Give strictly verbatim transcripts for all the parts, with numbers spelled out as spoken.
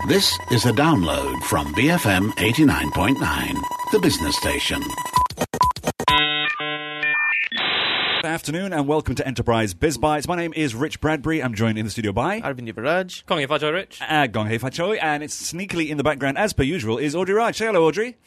This is a download from B F M eighty-nine point nine, the business station. Good afternoon and welcome to Enterprise Biz Bites. My name is Rich Bradbury. I'm joined in the studio by Arvind Yuvaraj. Kong Hei Fa Choi Rich. Uh, Gong Hei Fa Choi, and it's sneakily in the background, as per usual, is Audrey Raj. Say hello, Audrey.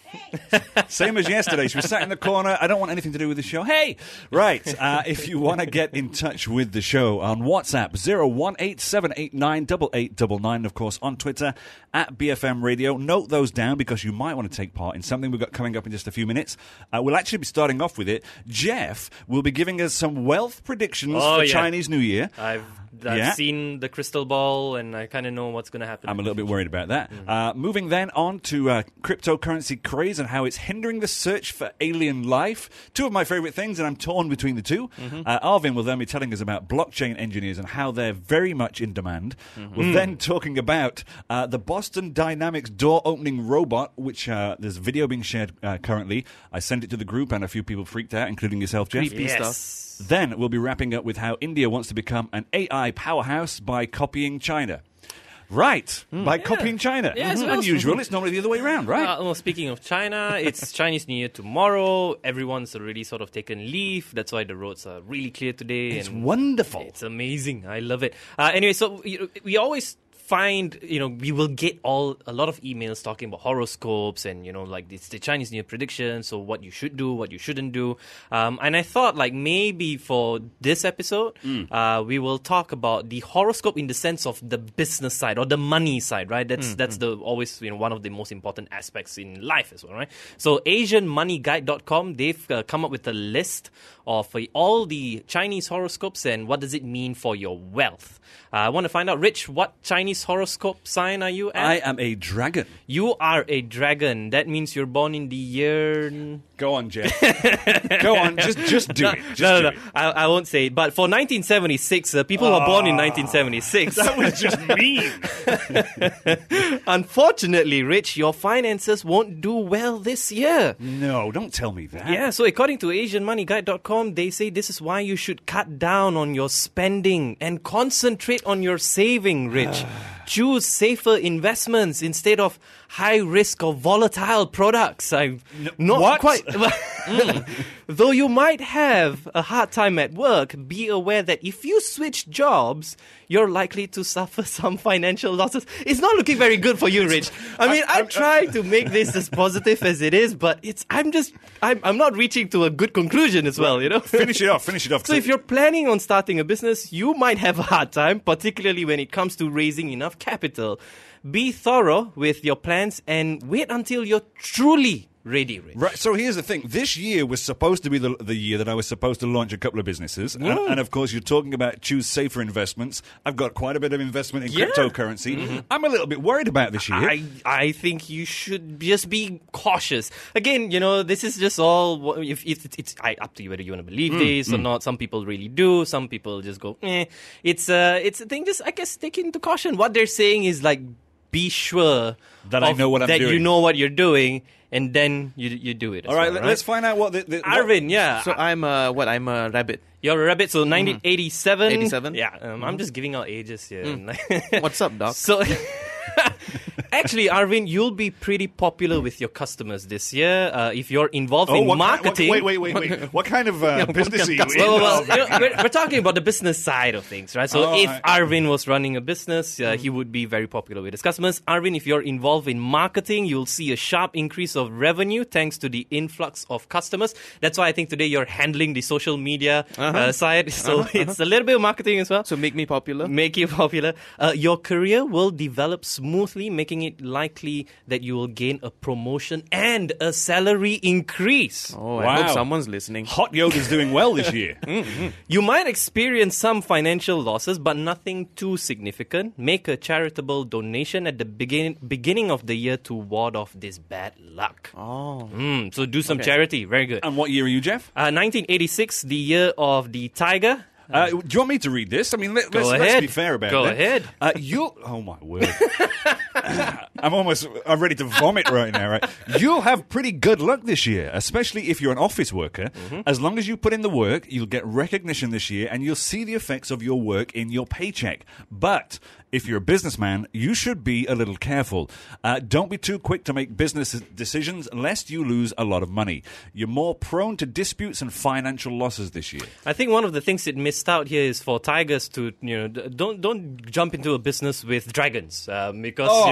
Same as yesterday. She was sat in the corner. I don't want anything to do with the show. Hey! Right. Uh, if you want to get in touch with the show on WhatsApp, zero one eight seven eight nine eight eight nine nine. Of course, on Twitter, at B F M Radio. Note those down because you might want to take part in something we've got coming up in just a few minutes. Uh, we'll actually be starting off with it. Jeff will be giving us some wealth predictions Oh, for yeah. Chinese New Year. I've, I've Yeah. seen the crystal ball and I kind of know what's going to happen. I'm a little bit worried about that. Mm. Uh, moving then on to uh, cryptocurrency craze and how it's hindering the search for alien life. Two of my favorite things, and I'm torn between the two. Mm-hmm. Uh, Arvin will then be telling us about blockchain engineers and how they're very much in demand. Mm-hmm. We're then talking about uh, the Boston Dynamics door-opening robot, which uh, there's a video being shared uh, currently. I sent it to the group and a few people freaked out, including yourself, Jeff. Creepy Yes. stuff. Then we'll be wrapping up with how India wants to become an A I powerhouse by copying China. Right, by copying China. Yeah, it's Mhm. also- Unusual. It's normally the other way around, right? Uh, well, speaking of China, it's Chinese New Year tomorrow. Everyone's already sort of taken leave. That's why the roads are really clear today. It's and wonderful. It's amazing. I love it. Uh, anyway, so you know, we always find, you know, we will get all a lot of emails talking about horoscopes and, you know, like it's the Chinese New Year predictions, so what you should do, what you shouldn't do. Um, and I thought, like, maybe for this episode, Mm. uh, we will talk about the horoscope in the sense of the business side or the money side, right? That's that's the always, you know, one of the most important aspects in life as well, right? So Asian Money Guide dot com, they've uh, come up with a list of uh, all the Chinese horoscopes and what does it mean for your wealth. Uh, I want to find out, Rich, what Chinese horoscope sign are you at? I am a dragon. You are a dragon. That means you're born in the year... Go on, Jeff. Go on. Just just do no, it. Just no, do no, it. no. I, I won't say it. But for nineteen seventy-six, uh, people who are born in nineteen seventy-six... That was just mean. Unfortunately, Rich, your finances won't do well this year. No, don't tell me that. Yeah, so according to Asian Money Guide dot com, they say this is why you should cut down on your spending and concentrate on your saving, Rich. Choose safer investments instead of high risk or volatile products. I'm not what? quite. Though you might have a hard time at work, be aware that if you switch jobs, you're likely to suffer some financial losses. It's not looking very good for you, Rich. I mean, I'm, I'm trying to make this as positive as it is, but it's. I'm just. I'm. I'm not reaching to a good conclusion as well. You know. Finish it off. Finish it off. So if you're planning on starting a business, you might have a hard time, particularly when it comes to raising enough capital. Be thorough with your plans and wait until you're truly ready, Rich. Right, so here's the thing. This year was supposed to be the, the year that I was supposed to launch a couple of businesses. And, and of course, you're talking about choose safer investments. I've got quite a bit of investment in Yeah. cryptocurrency. Mm-hmm. I'm a little bit worried about this year. I, I think you should just be cautious. Again, you know, this is just all, if, if it's, it's I, up to you whether you want to believe Mm, this or not. Some people really do. Some people just go, eh. It's, uh, it's a thing, just, I guess, take into caution. What they're saying is like, be sure That I of- know what I'm that doing. you know what you're doing, and then you you do it. as All right, well, let- right? let's find out what the... the what- Arvin, yeah. So I'm uh, what? I'm a rabbit. You're a rabbit, so nineteen eighty-seven. eighty-seven? Yeah, um, I'm just giving out ages here. What's up, doc? So, actually, Arvin, you'll be pretty popular with your customers this year uh, if you're involved Oh, in what ki- what- marketing. wait, wait, wait, wait. What kind of uh, business are you in? Well, well, well, you know, we're, we're talking about the business side of things, right? So Oh, if I- Arvin was running a business, uh, he would be very popular with his customers. Arvin, if you're involved in marketing, you'll see a sharp increase of revenue thanks to the influx of customers. That's why I think today you're handling the social media Uh-huh. uh, side. So Uh-huh, it's a little bit of marketing as well. So make me popular. Make you popular. Uh, your career will develop smoothly, making it likely that you will gain a promotion and a salary increase. Oh, I Wow. hope someone's listening. Hot Yoga's doing well this year. You might experience some financial losses, but nothing too significant. Make a charitable donation at the begin- beginning of the year to ward off this bad luck. Oh. Mm, so do some Okay. charity. Very good. And what year are you, Jeff? Uh, nineteen eighty-six, the year of the tiger. Uh, do you want me to read this? I mean, let, Go let's, let's ahead. be fair about Go it. ahead. Uh, you'll. Oh my word! I'm almost. I'm ready to vomit right now. Right? You'll have pretty good luck this year, especially if you're an office worker. Mm-hmm. As long as you put in the work, you'll get recognition this year, and you'll see the effects of your work in your paycheck. But if you're a businessman, you should be a little careful. Uh, don't be too quick to make business decisions lest you lose a lot of money. You're more prone to disputes and financial losses this year. I think one of the things it missed out here is for tigers to, you know, d- don't don't jump into a business with dragons um, because Oh. you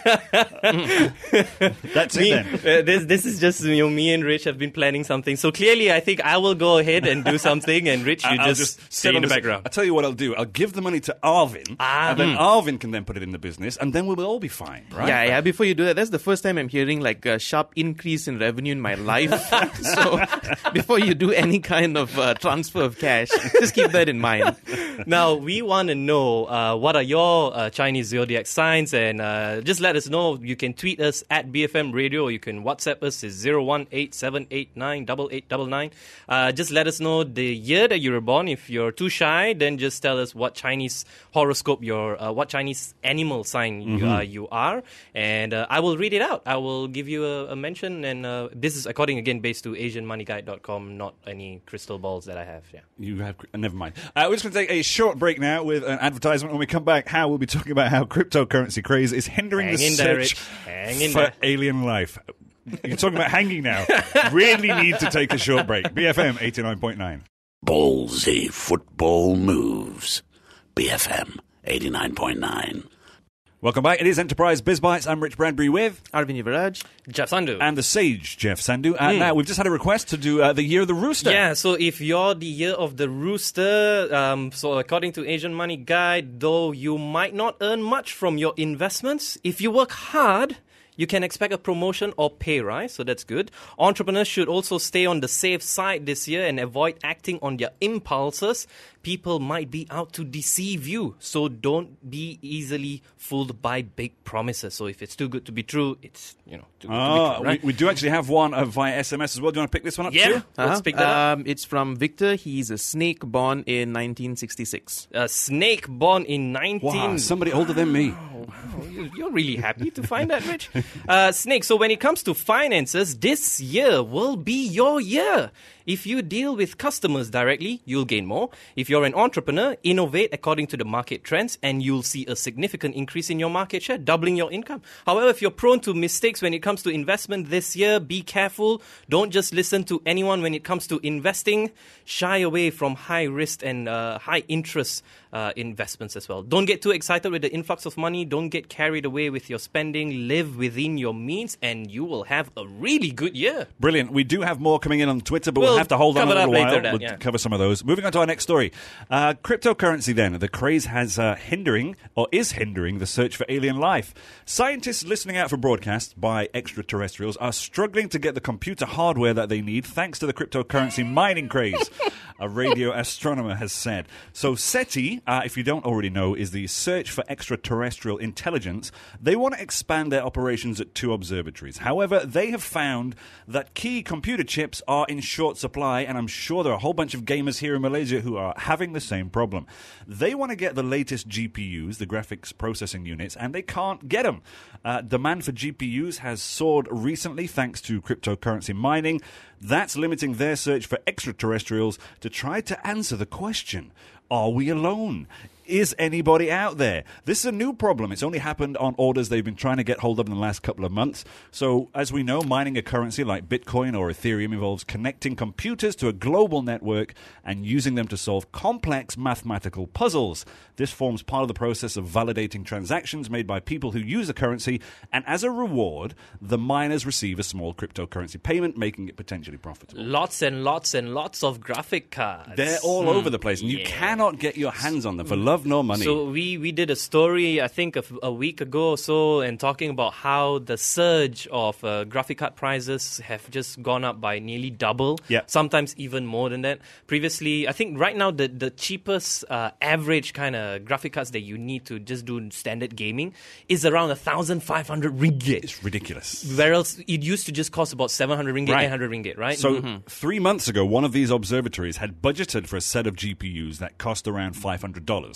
know That's me, it then. uh, this this is just, you know, me and Rich have been planning something. So clearly, I think I will go ahead and do something, and Rich, you I'll just, sit stay on in the s- background. I'll tell you what I'll do. I'll give the money to Arvin, Ah. and then Arvin can then put it in the business, and then we'll all be fine, right? Yeah, yeah. Before you do that, that's the first time I'm hearing like a sharp increase in revenue in my life. So before you do any kind of uh, transfer of cash, just keep that in mind. Now, we want to know uh, what are your uh, Chinese zodiac signs, and uh, just let us know. You can tweet us at B F M Radio, or you can WhatsApp us. It's zero one eight seven eight nine eight eight nine nine. Uh, just let us know the year that you were born. If you're too shy, then just tell us what Chinese horoscope your uh, what Chinese animal sign you, uh, you are, and uh, I will read it out. I will give you a, a mention, and uh, this is according again based to Asian Money Guide dot com, not any crystal balls that I have. Yeah. You have, uh, never mind. Uh, we're just going to take a short break now with an advertisement. When we come back, how we'll be talking about how cryptocurrency craze is hindering Hang the in there, search Rich. Hang in for there. alien life. You're talking about hanging now. Really need to take a short break. B F M eighty-nine point nine. Ballsy football moves. B F M eighty-nine point nine. Welcome back. It is Enterprise Biz Bites. I'm Rich Bradbury with... Arvin Yuvaraj. Jeff Sandu. And the sage, Jeff Sandu. Hmm. And now we've just had a request to do uh, the Year of the Rooster. Yeah, so if you're the year of the rooster, um, so according to Asian Money Guide, though you might not earn much from your investments, if you work hard, you can expect a promotion or pay rise, so that's good. Entrepreneurs should also stay on the safe side this year and avoid acting on their impulses. People might be out to deceive you, so don't be easily fooled by big promises. So if it's too good to be true, it's, you know, too good Ah, to be true, right? we, we do actually have one uh, via S M S as well. Do you want to pick this one up Yeah. too? Let's Uh-huh. pick that up. Um, it's from Victor. He's a snake born in nineteen sixty-six. A snake born in nineteen... Wow, somebody older than me. Oh, you- you're really happy to find that, Rich. Uh, Snake, so when it comes to finances, this year will be your year. If you deal with customers directly, you'll gain more. If you're an entrepreneur, innovate according to the market trends and you'll see a significant increase in your market share, doubling your income. However, if you're prone to mistakes when it comes to investment this year, be careful. Don't just listen to anyone when it comes to investing. Shy away from high risk and uh, high interest uh, investments as well. Don't get too excited with the influx of money. Don't get carried away with your spending. Live within your means and you will have a really good year. Brilliant. We do have more coming in on Twitter, but we'll, We'll have to hold on a cover that little later while. then, we'll yeah. cover some of those. Moving on to our next story. Uh, cryptocurrency then. The craze has uh, hindering, or is hindering, the search for alien life. Scientists listening out for broadcasts by extraterrestrials are struggling to get the computer hardware that they need thanks to the cryptocurrency mining craze, a radio astronomer has said. So SETI, uh, if you don't already know, is the Search for Extraterrestrial Intelligence. They want to expand their operations at two observatories. However, they have found that key computer chips are in short supply, and I'm sure there are a whole bunch of gamers here in Malaysia who are having the same problem. They want to get the latest G P Us, the graphics processing units, and they can't get them. Uh, demand for G P Us has soared recently thanks to cryptocurrency mining. That's limiting their search for extraterrestrials to try to answer the question, are we alone? Is anybody out there? This is a new problem. It's only happened on orders they've been trying to get hold of in the last couple of months. So, as we know, mining a currency like Bitcoin or Ethereum involves connecting computers to a global network and using them to solve complex mathematical puzzles. This forms part of the process of validating transactions made by people who use the currency, and as a reward, the miners receive a small cryptocurrency payment, making it potentially profitable. Lots and lots and lots of graphic cards. They're all over the place, and you Yeah. cannot get your hands on them for love nor money. So we, we did a story, I think, a, a week ago or so, and talking about how the surge of uh, graphic card prices have just gone up by nearly double. Yeah. Sometimes even more than that. Previously, I think right now the, the cheapest uh, average kind of graphic cards that you need to just do standard gaming is around one thousand five hundred ringgit. It's ridiculous. Whereas it used to just cost about seven hundred ringgit, Right. eight hundred ringgit, right? So three months ago, one of these observatories had budgeted for a set of G P Us that cost around five hundred dollars.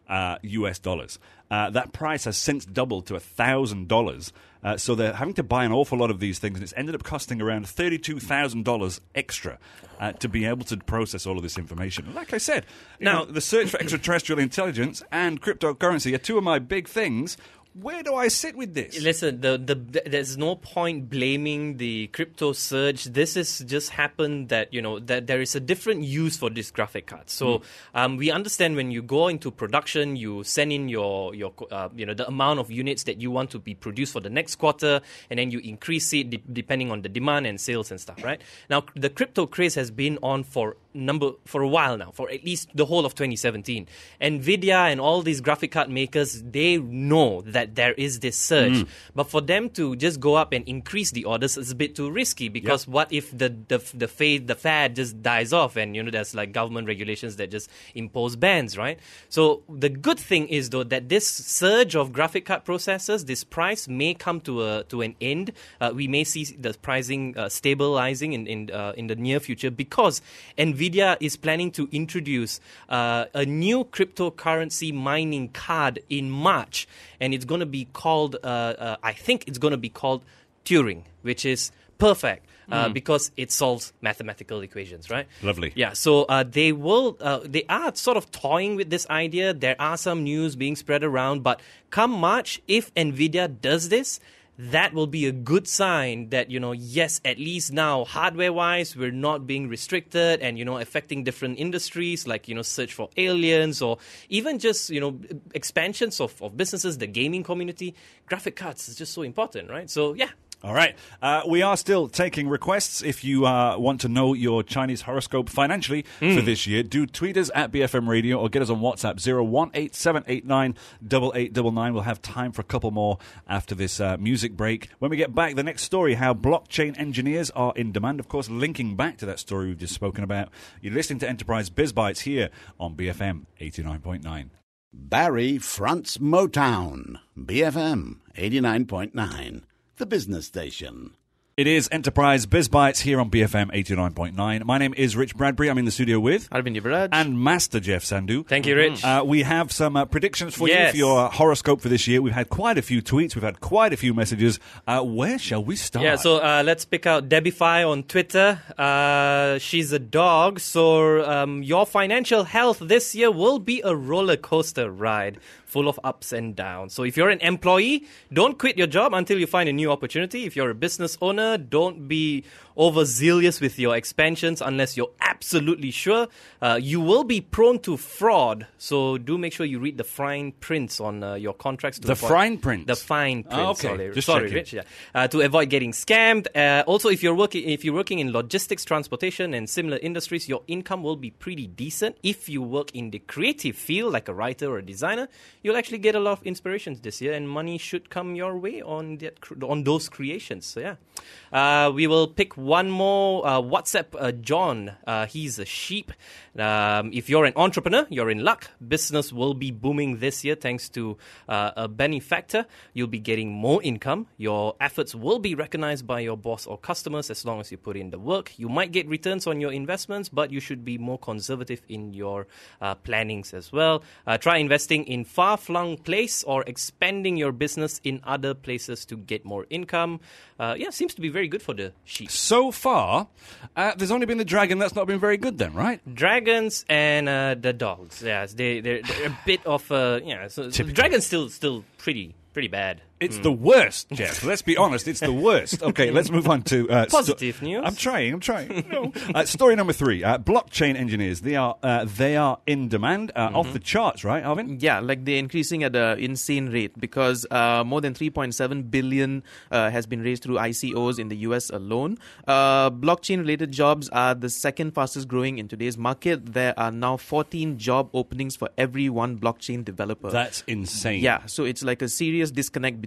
uh, U S dollars. Uh, that price has since doubled to one thousand dollars. Uh, so they're having to buy an awful lot of these things, and it's ended up costing around thirty-two thousand dollars extra uh, to be able to process all of this information. Like I said, now the search for extraterrestrial intelligence and cryptocurrency are two of my big things. Where do I sit with this? Listen, the, the there's no point blaming the crypto surge. This has just happened that, you know, that there is a different use for this graphic card. So mm. um, we understand when you go into production, you send in your your uh, you know the amount of units that you want to be produced for the next quarter, and then you increase it de- depending on the demand and sales and stuff, right? Now the crypto craze has been on for number for a while now, for at least the whole of twenty seventeen. Nvidia and all these graphic card makers, they know that there is this surge, mm. but for them to just go up and increase the orders is a bit too risky, because yep. what if the the the fad the fad just dies off, and you know there's like government regulations that just impose bans, right? So the good thing is though that this surge of graphic card processors, this price may come to a to an end. Uh, we may see the pricing uh, stabilizing in in uh, in the near future, because Nvidia is planning to introduce uh, a new cryptocurrency mining card in March, and it's going to be called, uh, uh, I think it's going to be called Turing, which is perfect uh, mm. because it solves mathematical equations, right? Lovely. Yeah, so uh, they will, uh, they are sort of toying with this idea. There are some news being spread around, but come March, if Nvidia does this, that will be a good sign that, you know, yes, at least now, hardware-wise, we're not being restricted and, you know, affecting different industries like, you know, search for aliens, or even just, you know, expansions of, of businesses, the gaming community. Graphic cards is just so important, right? So, yeah. All right. Uh, we are still taking requests. If you uh, want to know your Chinese horoscope financially mm. for this year, do tweet us at B F M Radio or get us on WhatsApp zero one eight seven eight nine eight eight nine nine. We'll have time for a couple more after this uh, music break. When we get back, the next story, how blockchain engineers are in demand. Of course, linking back to that story we've just spoken about. You're listening to Enterprise Biz Bites here on B F M eighty-nine point nine. Barry fronts Motown. B F M eighty-nine point nine. The business station. It is Enterprise Biz Bites here on B F M eighty-nine point nine. My name is Rich Bradbury. I'm in the studio with Arvind Yuvraj and Master Jeff Sandhu. Thank you, Rich. Uh, we have some uh, predictions for yes. you for your horoscope for this year. We've had quite a few tweets. We've had quite a few messages. Uh, where shall we start? Yeah, so uh, let's pick out Debbify on Twitter. Uh, she's a dog, so um, your financial health this year will be a roller coaster ride, full of ups and downs. So if you're an employee, don't quit your job until you find a new opportunity. If you're a business owner, don't be overzealous with your expansions unless you're absolutely sure. Uh, you will be prone to fraud, so do make sure you read the fine prints on uh, your contracts. To the avoid, fine print? The fine print, oh, okay. sorry. Just sorry, checking. Rich. Yeah. Uh, to avoid getting scammed. Uh, also, if you're working if you're working in logistics, transportation, and similar industries, your income will be pretty decent. If you work in the creative field, like a writer or a designer, you'll actually get a lot of inspirations this year, and money should come your way on that on those creations. So yeah, uh, we will pick one more. Uh, WhatsApp uh, John. Uh, he's a sheep. Um, if you're an entrepreneur, you're in luck. Business will be booming this year thanks to uh, a benefactor. You'll be getting more income. Your efforts will be recognized by your boss or customers as long as you put in the work. You might get returns on your investments, but you should be more conservative in your uh, plannings as well. Uh, try investing in far-flung place or expanding your business in other places to get more income. Uh, yeah, seems to be very good for the sheep. So far, uh, there's only been the dragon that's not been very good then, right? Dragons and uh, the dogs. Yes, they, they're, they're a bit of a... Yeah, so, so the dragon's still, still pretty... Pretty bad. It's mm. the worst, Jeff. Let's be honest. It's the worst. Okay, let's move on to uh, positive sto- news. I'm trying. I'm trying. No. uh, story number three: uh, blockchain engineers. They are uh, they are in demand, uh, mm-hmm. off the charts, right, Arvind? Yeah, like they're increasing at an insane rate because uh, more than three point seven billion uh, has been raised through I C Os in the U S alone. Uh, blockchain-related jobs are the second fastest growing in today's market. There are now fourteen job openings for every one blockchain developer. That's insane. Yeah, so it's like a serious disconnect between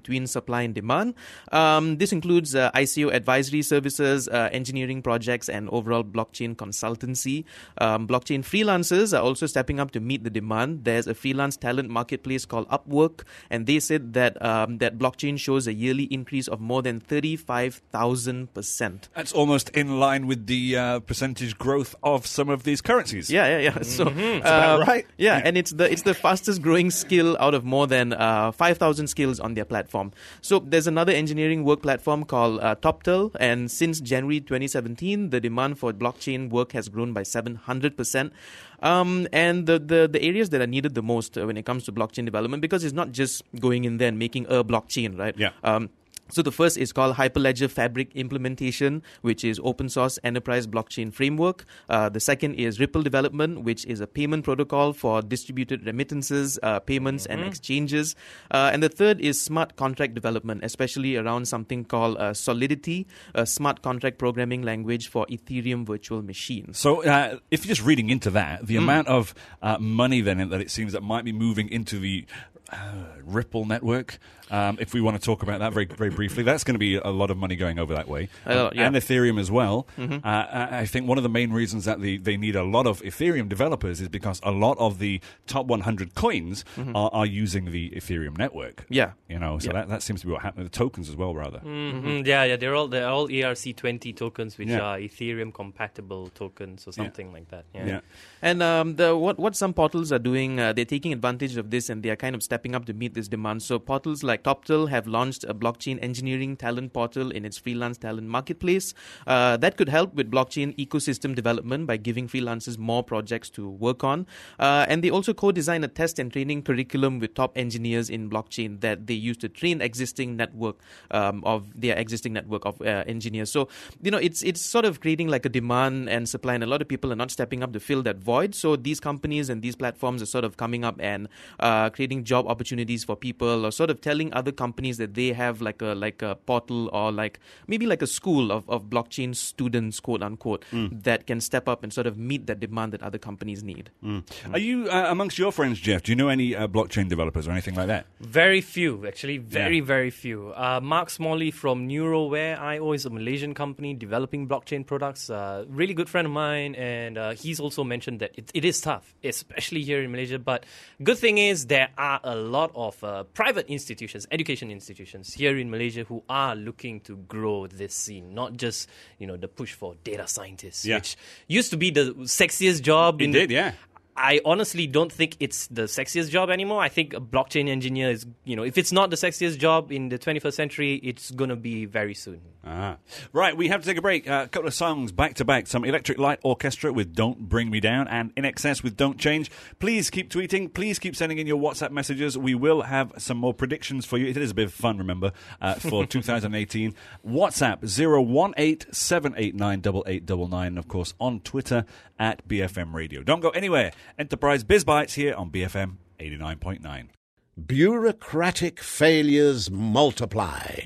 between supply and demand. Um, this includes uh, I C O advisory services, uh, engineering projects, and overall blockchain consultancy. Um, blockchain freelancers are also stepping up to meet the demand. There's a freelance talent marketplace called Upwork, and they said that um, that blockchain shows a yearly increase of more than thirty-five thousand percent. That's almost in line with the uh, percentage growth of some of these currencies. Yeah, yeah, yeah. So, That's about uh, right. Yeah, and it's the it's the fastest growing skill out of more than uh, five thousand skills on their platform. So there's another engineering work platform called uh, TopTel, and since January twenty seventeen, the demand for blockchain work has grown by seven hundred percent. Um, and the, the, the areas that are needed the most uh, when it comes to blockchain development, because it's not just going in there and making a blockchain, right? Yeah. Um, So the first is called Hyperledger Fabric Implementation, which is open source enterprise blockchain framework. Uh, the second is Ripple Development, which is a payment protocol for distributed remittances, uh, payments, mm-hmm. and exchanges. Uh, and the third is smart contract development, especially around something called uh, Solidity, a smart contract programming language for Ethereum virtual machines. So uh, if you're just reading into that, the Mm. amount of uh, money then that it seems that might be moving into the uh, Ripple network, um, if we want to talk about that very very briefly, that's going to be a lot of money going over that way. Uh, yeah. And Ethereum as well. Mm-hmm. Uh, I think one of the main reasons that the, they need a lot of Ethereum developers is because a lot of the top one hundred coins mm-hmm. are, are using the Ethereum network. Yeah. You know, so yeah. that, that seems to be what happened with the tokens as well, rather. Mm-hmm. Mm-hmm. Yeah, yeah, they're all they're all E R C twenty tokens, which yeah. are Ethereum compatible tokens or something yeah. like that. Yeah. yeah. And um, the what what some portals are doing, uh, they're taking advantage of this, and they are kind of stepping up to meet this demand. So portals like TopTel have launched a blockchain engineering talent portal in its freelance talent marketplace. Uh, that could help with blockchain ecosystem development by giving freelancers more projects to work on. Uh, and they also co-design a test and training curriculum with top engineers in blockchain that they use to train existing network um, of their existing network of uh, engineers. So, you know, it's it's sort of creating like a demand and supply, and a lot of people are not stepping up to fill that void. So these companies and these platforms are sort of coming up and uh, creating job opportunities for people, or sort of telling other companies that they have like a like a portal, or like maybe like a school of, of blockchain students, quote unquote, mm. that can step up and sort of meet that demand that other companies need. Mm. Mm. Are you uh, amongst your friends, Jeff? Do you know any uh, blockchain developers or anything like that? Very few, actually. Very, yeah. very few. Uh, Mark Smalley from Neuroware I O is a Malaysian company developing blockchain products. Uh, really good friend of mine, and uh, he's also mentioned that it, it is tough, especially here in Malaysia. But good thing is there are a lot of uh, private institutions, education institutions here in Malaysia who are looking to grow this scene, not just, you know, the push for data scientists, yeah. which used to be the sexiest job. It in did, yeah. I honestly don't think it's the sexiest job anymore. I think a blockchain engineer is, you know, if it's not the sexiest job in the twenty-first century, it's going to be very soon. Ah. Right, we have to take a break. Uh, a couple of songs back to back. Some Electric Light Orchestra with Don't Bring Me Down, and In Excess with Don't Change. Please keep tweeting. Please keep sending in your WhatsApp messages. We will have some more predictions for you. It is a bit of fun, remember, uh, for two thousand eighteen. WhatsApp zero one eight seven eight nine eight eight nine nine. Of course, on Twitter at B F M Radio. Don't go anywhere. Enterprise Biz Bites here on B F M eighty-nine point nine. Bureaucratic failures multiply.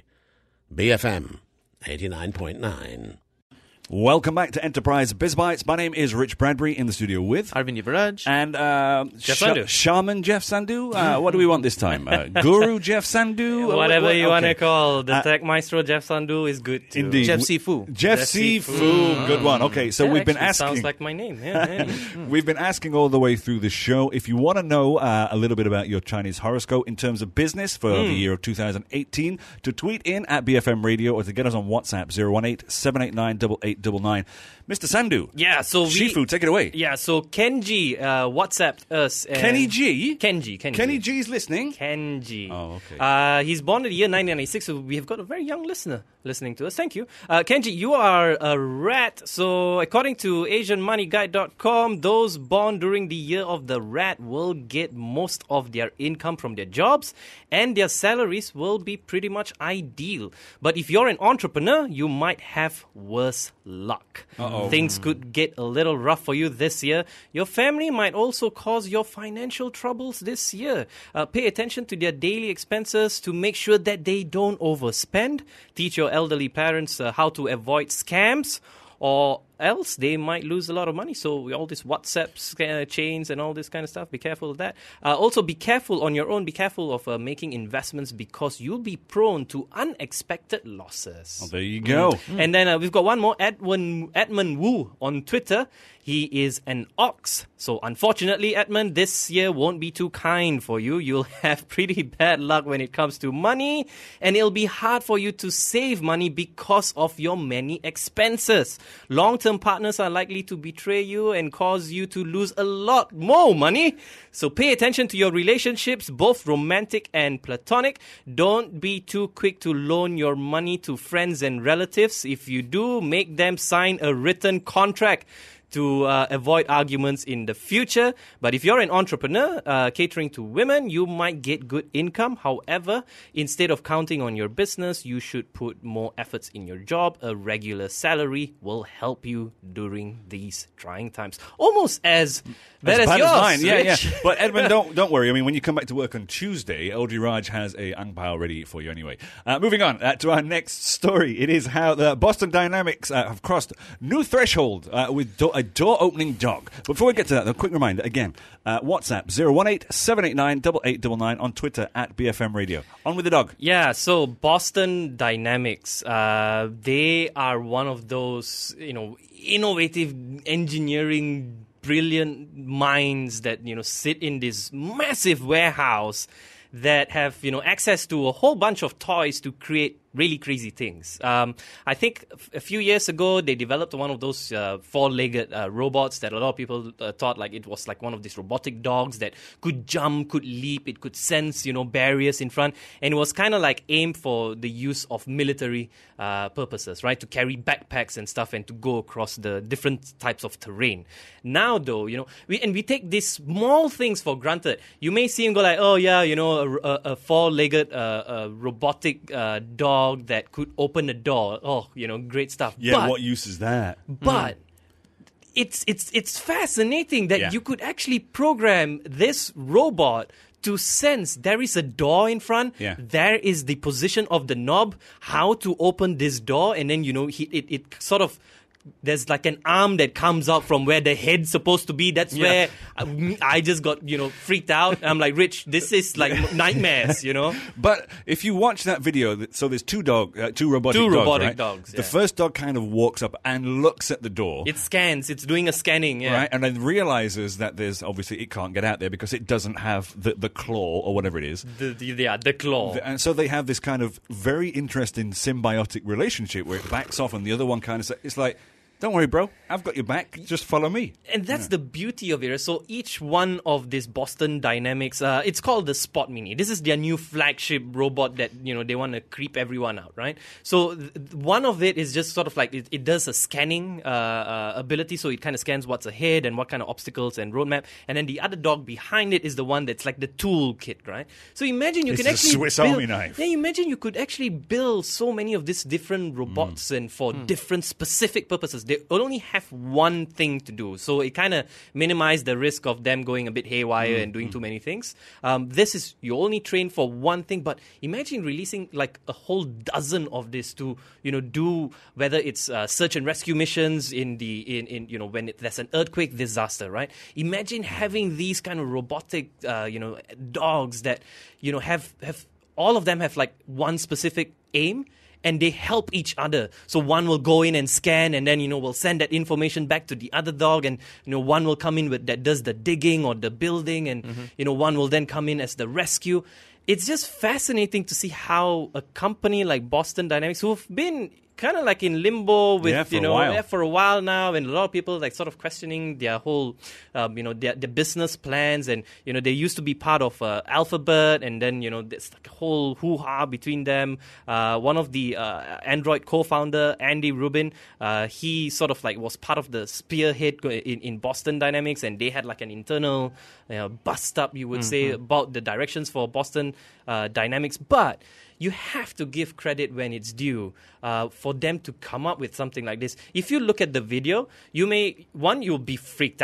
B F M eighty-nine point nine. Welcome back to Enterprise Biz Bites. My name is Rich Bradbury, in the studio with Arvind Yuvaraj and uh, Jeff Sh- Sandhu. Shaman Jeff Sandhu. Uh, what do we want this time? Uh, Guru Jeff Sandhu? Whatever What- you okay. want to call the Uh, tech maestro, Jeff Sandhu is good too. Indeed. Jeff We- Sifu. Jeff Jeff Sifu. Sifu. Good one. Okay, so That we've been actually asking. Sounds like my name. Yeah, yeah. We've been asking all the way through the show. If you want to know uh, a little bit about your Chinese horoscope in terms of business for Mm. the year of two thousand eighteen, to tweet in at B F M Radio or to get us on WhatsApp zero one eight seven eight nine eight eight nine nine. Mister Sandhu. Yeah, so we... Shifu, take it away. Yeah, so Kenji uh, WhatsApped us. And Kenny G? Kenji, Kenji. Kenny G's listening. Kenji. Oh, okay. Uh, he's born in the year nineteen ninety-six, so we have got a very young listener listening to us. Thank you. Uh, Kenji, you are a rat. So, according to Asian Money Guide dot com, those born during the year of the rat will get most of their income from their jobs, and their salaries will be pretty much ideal. But if you're an entrepreneur, you might have worse luck. Uh-oh. Things could get a little rough for you this year. Your family might also cause your financial troubles this year. Uh, pay attention to their daily expenses to make sure that they don't overspend. Teach your elderly parents uh, how to avoid scams, or else they might lose a lot of money. So all these WhatsApp uh, chains and all this kind of stuff, be careful of that. Uh, also, be careful on your own. Be careful of uh, making investments because you'll be prone to unexpected losses. Oh, there you go. Mm. And then uh, we've got one more, Edwin, Edmund Wu on Twitter. He is an ox. So unfortunately, Edmund, this year won't be too kind for you. You'll have pretty bad luck when it comes to money, and it'll be hard for you to save money because of your many expenses. Long-term partners are likely to betray you and cause you to lose a lot more money. So pay attention to your relationships, both romantic and platonic. Don't be too quick to loan your money to friends and relatives. If you do, make them sign a written contract to uh, avoid arguments in the future. But if you're an entrepreneur uh, catering to women, you might get good income. However, instead of counting on your business, you should put more efforts in your job. A regular salary will help you during these trying times. Almost as bad as, bad yours. as mine. Yeah, Rich. yeah. But Edmund, don't don't worry. I mean, when you come back to work on Tuesday, Audrey Raj has a ang pao ready for you anyway. Uh, moving on uh, to our next story. It is how the Boston Dynamics uh, have crossed new threshold uh, with do- a door-opening dog. But before we get to that, a quick reminder again: uh, WhatsApp zero one eight seven eight nine eight eight nine nine, on Twitter at B F M Radio. On with the dog. Yeah, so Boston Dynamics, uh, they are one of those, you know, innovative engineering, brilliant minds that, you know, sit in this massive warehouse that have, you know, access to a whole bunch of toys to create really crazy things. Um, I think a few years ago, they developed one of those uh, four-legged uh, robots that a lot of people uh, thought like it was like one of these robotic dogs that could jump, could leap, it could sense, you know, barriers in front. And it was kind of like aimed for the use of military uh, purposes, right? To carry backpacks and stuff and to go across the different types of terrain. Now, though, you know, we and we take these small things for granted. You may see him go like, oh, yeah, you know, a, a, a four-legged uh, a robotic uh, dog that could open a door. Oh, you know, great stuff. Yeah, but, what use is that? But it's it's it's fascinating that Yeah. you could actually program this robot to sense there is a door in front. Yeah. There is the position of the knob, how to open this door, and then, you know, he, it it sort of. There's like an arm that comes out from where the head's supposed to be. That's Yeah. where I, I just got, you know, freaked out. I'm like, Rich, this is like nightmares, you know? But if you watch that video, th- so there's two dog, uh, two robotic Two dogs, robotic right? dogs, The yeah. first dog kind of walks up and looks at the door. It scans. It's doing a scanning, yeah. Right, and then realizes that there's obviously it can't get out there because it doesn't have the, the claw or whatever it is. The, the, yeah, the claw. The- and so they have this kind of very interesting symbiotic relationship where it backs off and the other one kind of says, it's like, don't worry, bro, I've got your back. Just follow me. And that's the beauty of it. So each one of this Boston Dynamics, uh, it's called the Spot Mini. This is their new flagship robot that, you know, they want to creep everyone out, right? So th- one of it is just sort of like, it, it does a scanning uh, uh, ability. So it kind of scans what's ahead and what kind of obstacles and roadmap. And then the other dog behind it is the one that's like the tool kit, right? So imagine you It's can a actually Swiss build, Army knife. Yeah, imagine you could actually build so many of these different robots and for different specific purposes. They only have one thing to do. So it kind of minimizes the risk of them going a bit haywire and doing too many things. Um, this is, you only train for one thing, but imagine releasing like a whole dozen of this to, you know, do whether it's uh, search and rescue missions in the, in, in you know, when it, there's an earthquake disaster, right? Imagine having these kind of robotic, uh, you know, dogs that, you know, have, have, all of them have like one specific aim, and they help each other. So one will go in and scan, and then, you know, will send that information back to the other dog, and, you know, one will come in with that does the digging or the building, and mm-hmm. you know, one will then come in as the rescue. It's just fascinating to see how a company like Boston Dynamics, who've been kind of like in limbo with, Yeah, for you a know, while. yeah, for a while now, and a lot of people like sort of questioning their whole, um, you know, their, their business plans, and, you know, they used to be part of uh, Alphabet, and then, you know, there's like a whole hoo-ha between them. Uh, one of the uh, Android co-founder, Andy Rubin, uh, he sort of like was part of the spearhead in, in Boston Dynamics, and they had like an internal, you know, bust up, you would mm-hmm. say, about the directions for Boston uh, Dynamics, but you have to give credit when it's due uh, for them to come up with something like this. If you look at the video, you may, one, you'll be freaked out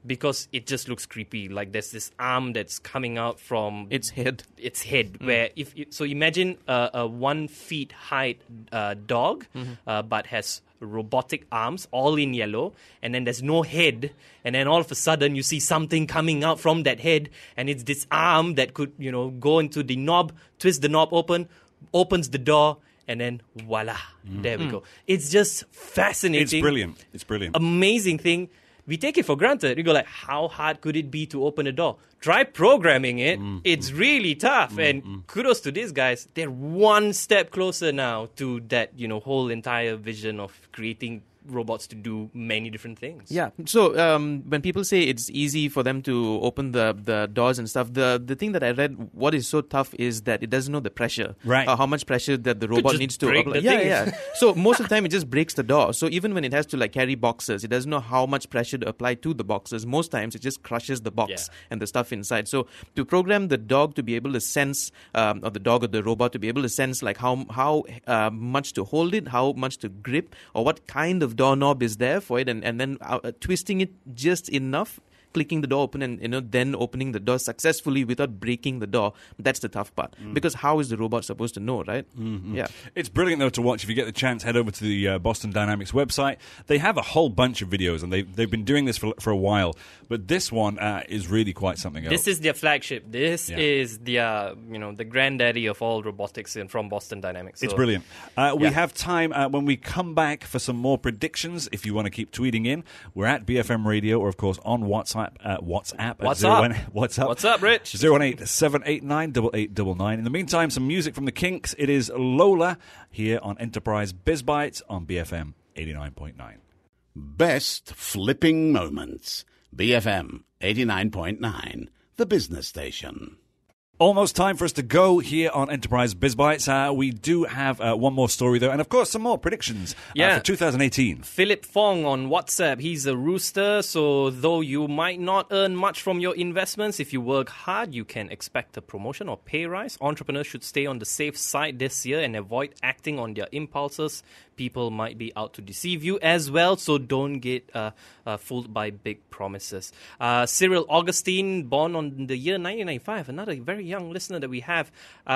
because it just looks creepy. Like there's this arm that's coming out from Its head. its head. Where if you, so, imagine a, a one feet height uh, dog, uh, but has robotic arms, all in yellow, and then there's no head, and then all of a sudden you see something coming out from that head, and it's this arm that could, you know, go into the knob, twist the knob open, opens the door, and then voila, there we go. It's just fascinating. It's brilliant. It's brilliant. Amazing thing. We take it for granted. We go like, how hard could it be to open a door? Try programming it. Mm. It's really tough. Mm. And mm. kudos to these guys. They're one step closer now to that, you know, whole entire vision of creating robots to do many different things. Yeah. So um, when people say it's easy for them to open the, the doors and stuff, the the thing that I read, what is so tough is that it doesn't know the pressure. Right. Uh, how much pressure that the robot just needs to break apply. the Yeah, thing. yeah. So most of the time it just breaks the door. So even when it has to like carry boxes, it doesn't know how much pressure to apply to the boxes. Most times it just crushes the box Yeah. and the stuff inside. So to program the dog to be able to sense, um, or the dog or the robot to be able to sense like how how uh, much to hold it, how much to grip, or what kind of doorknob is there for it, and, and then uh, uh, twisting it just enough, clicking the door open, and you know then opening the door successfully without breaking the door. That's the tough part. Mm. Because how is the robot supposed to know, right? Mm-hmm. Yeah. It's brilliant, though, to watch. If you get the chance, head over to the uh, Boston Dynamics website. They have a whole bunch of videos, and they've, they've been doing this for, for a while. But this one uh, is really quite something else. This is their flagship. This Yeah. is the uh, you know the granddaddy of all robotics in, from Boston Dynamics. It's So- brilliant. Uh, we Yeah. have time uh, when we come back for some more predictions. If you want to keep tweeting in, we're at B F M Radio, or of course on WhatsApp. Uh, WhatsApp. At What's zero up? one- What's up? What's up, Rich? zero one eight seven eight nine eight eight nine nine. In the meantime, some music from the Kinks. It is Lola here on Enterprise BizBytes on B F M eighty-nine point nine. Best flipping moments. B F M eighty-nine point nine, the business station. Almost time for us to go here on Enterprise BizBytes. Uh, we do have uh, one more story, though, and of course some more predictions uh, Yeah. for two thousand eighteen. Philip Fong on WhatsApp. He's a rooster, so though you might not earn much from your investments, if you work hard, you can expect a promotion or pay rise. Entrepreneurs should stay on the safe side this year and avoid acting on their impulses. People might be out to deceive you as well, so don't get uh, uh, fooled by big promises. Uh, Cyril Augustine, born on the year nineteen ninety-five, another very young listener that we have.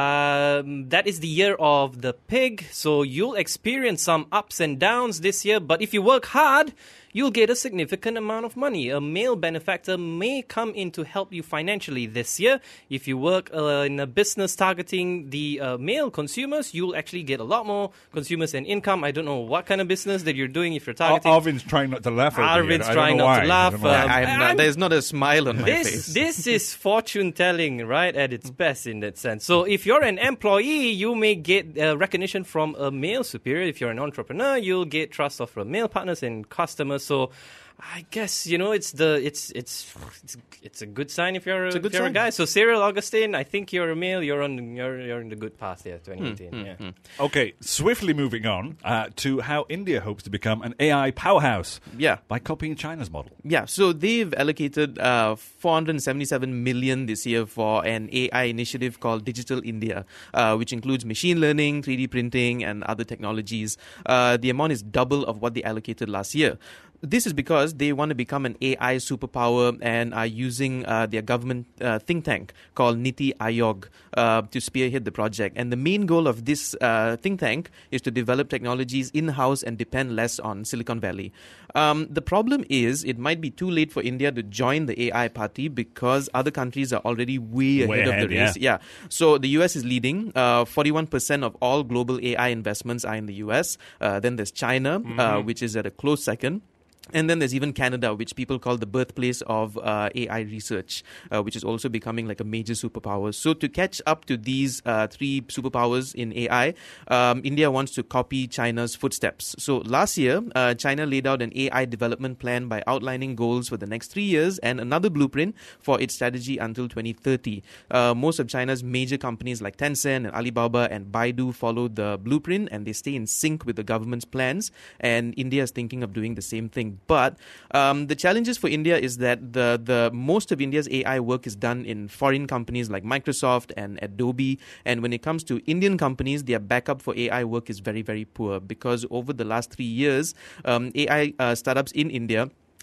Um, that is the year of the pig, so you'll experience some ups and downs this year, but if you work hard, you'll get a significant amount of money. A male benefactor may come in to help you financially this year. If you work uh, in a business targeting the uh, male consumers, you'll actually get a lot more consumers and income. I don't know what kind of business that you're doing if you're targeting. Arvin's trying not to laugh over here. Arvin's I don't trying know not why. to laugh. I don't know why. Um, I'm not, I'm- there's not a smile on my This face. this is fortune telling, right, at its best in that sense. So if you're an employee, you may get uh, recognition from a male superior. If you're an entrepreneur, you'll get trust of male partners and customers. So I guess you know it's the it's it's it's, it's a good sign if you're a, It's a good if you're a sign. guy. So Cyril Augustine, I think you're a male. You're on you're you're in the good path there. twenty eighteen. yeah. Okay, swiftly moving on uh, to how India hopes to become an A I powerhouse Yeah. by copying China's model. Yeah, so they've allocated uh, four hundred seventy-seven million this year for an A I initiative called Digital India, uh, which includes machine learning, three D printing, and other technologies. Uh, the amount is double of what they allocated last year. This is because they want to become an A I superpower and are using uh, their government uh, think tank called Niti Aayog uh, to spearhead the project. And the main goal of this uh, think tank is to develop technologies in-house and depend less on Silicon Valley. Um, the problem is it might be too late for India to join the A I party because other countries are already way, Way ahead, ahead, of the race. Yeah. So the U S is leading. Uh, forty-one percent of all global A I investments are in the U S. Uh, then there's China, Mm-hmm. uh, which is at a close second. And then there's even Canada, which people call the birthplace of uh, A I research, uh, which is also becoming like a major superpower. So to catch up to these uh, three superpowers in A I, um, India wants to copy China's footsteps. So last year, uh, China laid out an A I development plan by outlining goals for the next three years and another blueprint for its strategy until twenty thirty. Uh, most of China's major companies like Tencent and Alibaba and Baidu followed the blueprint, and they stay in sync with the government's plans. And India is thinking of doing the same thing. But um, the challenges for India is that the the most of India's A I work is done in foreign companies like Microsoft and Adobe. And when it comes to Indian companies, their backup for A I work is very, very poor because over the last three years, um, A I uh, startups in India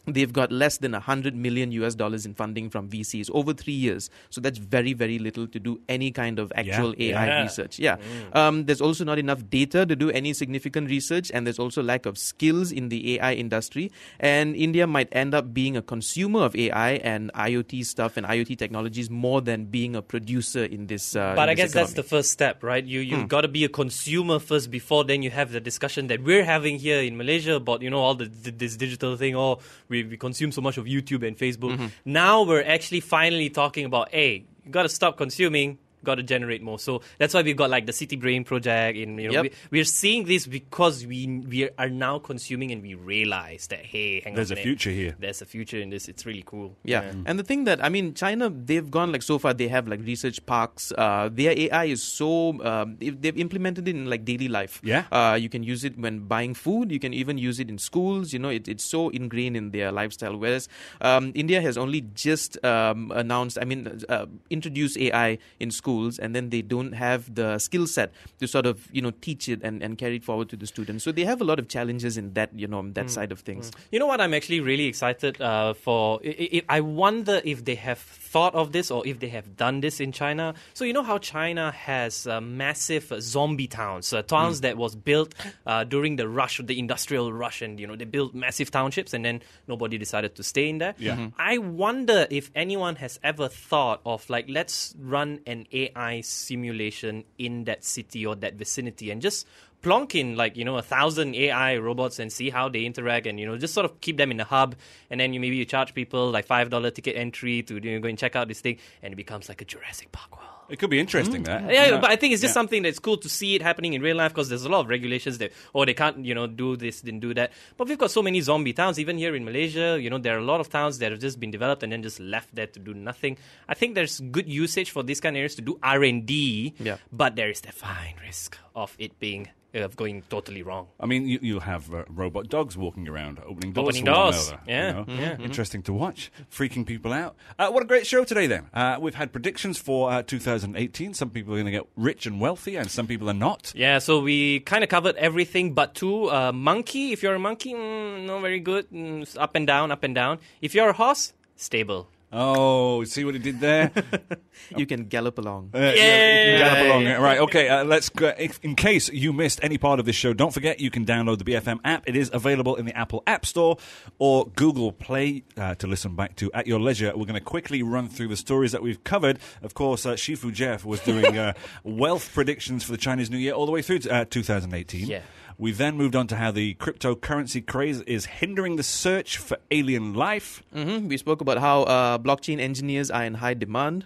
they've got less than one hundred million U S dollars in funding from V Cs over three years. So that's very, very little to do any kind of actual Yeah, A I yeah. research. Yeah. Um, there's also not enough data to do any significant research, and there's also lack of skills in the A I industry. And India might end up being a consumer of A I and IoT stuff and IoT technologies more than being a producer in this. Uh, But in I this guess that's the economy. first step, right? You you Hmm. got to be a consumer first before then you have the discussion that we're having here in Malaysia about, you know, all the this digital thing. Oh, we we consume so much of YouTube and Facebook. Mm-hmm. Now we're actually finally talking about, hey, you got to stop consuming. Got to generate more. So that's why we've got like the City Brain project. In you know, Yep. we, we're seeing this because we we are now consuming and we realize that hey, hang There's on a minute, future here. There's a future in this. It's really cool. Yeah. And the thing that, I mean, China, they've gone like so far, they have like research parks. Uh, their A I is so, um, they've, they've implemented it in like daily life. Yeah. Uh, you can use it when buying food. You can even use it in schools. You know, it, it's so ingrained in their lifestyle. Whereas um, India has only just um, announced, I mean, uh, introduced A I in schools, and then they don't have the skill set to sort of, you know, teach it and, and carry it forward to the students. So they have a lot of challenges in that, you know, that side of things. You know what? I'm actually really excited uh, for. I, I, I wonder if they have thought of this or if they have done this in China. So you know how China has uh, massive uh, zombie towns, uh, towns that was built uh, during the rush, the industrial rush, and you know they built massive townships, and then nobody decided to stay in there. Yeah. Mhm. I wonder if anyone has ever thought of like, let's run an A I simulation in that city or that vicinity and just plonk in like, you know, a thousand A I robots and see how they interact, and, you know, just sort of keep them in the hub, and then you maybe you charge people like five dollar ticket entry to, you know, go and check out this thing, and it becomes like a Jurassic Park world. It could be interesting, that. Yeah, You but I think it's just yeah. something that's cool to see it happening in real life, because there's a lot of regulations that, oh, they can't, you know, do this, didn't do that. But we've got so many zombie towns, even here in Malaysia. You know, there are a lot of towns that have just been developed and then just left there to do nothing. I think there's good usage for these kind of areas to do R and D, Yeah. but there is the fine risk of it being of going totally wrong. I mean, you, you'll have uh, robot dogs walking around, opening doors Opening for one doors. another. Yeah, you know? yeah. Mhm. Interesting to watch, freaking people out. Uh, what a great show today, then. Uh, we've had predictions for uh, two thousand eighteen. Some people are going to get rich and wealthy, and some people are not. Yeah, so we kind of covered everything but two. Uh, monkey, if you're a monkey, mm, not very good. Mm, it's up and down, up and down. If you're a horse, stable. Oh, see what he did there? You can gallop along. Uh, yeah, gallop along. Right, okay, uh, let's go. If, in case you missed any part of this show, don't forget you can download the B F M app. It is available in the Apple App Store or Google Play uh, to listen back to at your leisure. We're going to quickly run through the stories that we've covered. Of course, uh, Shifu Jeff was doing uh, wealth predictions for the Chinese New Year all the way through to uh, two thousand eighteen. Yeah. We then moved on to how the cryptocurrency craze is hindering the search for alien life. hmm We spoke about how uh, blockchain engineers are in high demand.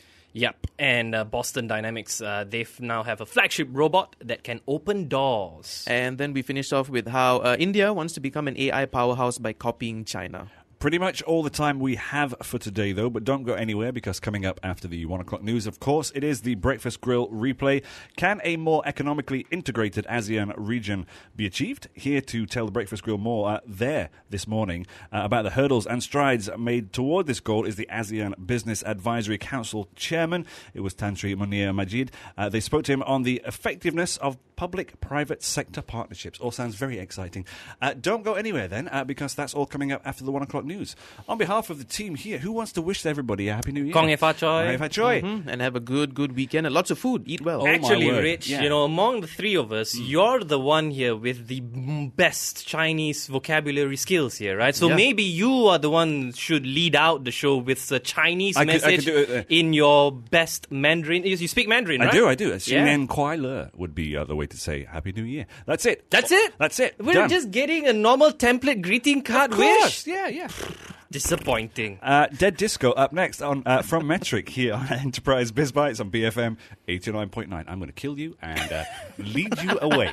Yep, and uh, Boston Dynamics, uh, they now have a flagship robot that can open doors. And then we finished off with how uh, India wants to become an A I powerhouse by copying China. Pretty much all the time we have for today, though, but don't go anywhere, because coming up after the one o'clock news, of course, it is the Breakfast Grill replay. Can a more economically integrated ASEAN region be achieved? Here to tell the Breakfast Grill more uh, there this morning uh, about the hurdles and strides made toward this goal is the ASEAN Business Advisory Council chairman. It was Tan Sri Munir Majid. Uh, they spoke to him on the effectiveness of public-private sector partnerships. All sounds very exciting. Uh, don't go anywhere then, uh, because that's all coming up after the one o'clock news. On behalf of the team here, who wants to wish everybody a Happy New Year? Kong Hei Fa Choi. Kong Hei Fa Choi. Mhm. And have a good, good weekend and lots of food. Eat well. Oh, my Actually, word. Rich, Yeah. you know, among the three of us, you're the one here with the m- best Chinese vocabulary skills here, right? So Yeah. maybe you are the one should lead out the show with a Chinese I could- I message could do it, uh, in your best Mandarin. You you speak Mandarin, I right? do, I do. Yeah. Xingnian Kuai Le would be uh, the way to say Happy New Year. That's it. That's it? That's it. We're Done. just getting a normal template greeting card Of course. wish. Yeah, yeah. Disappointing. Uh, Dead Disco up next on uh, from Metric here on Enterprise Biz Bites on B F M eighty-nine point nine. I'm going to kill you and uh, lead you away.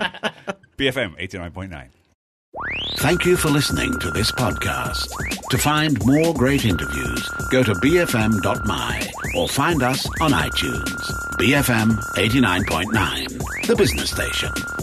B F M eighty-nine point nine. Thank you for listening to this podcast. To find more great interviews, go to b f m dot m y or find us on iTunes. B F M eighty-nine point nine, the business station.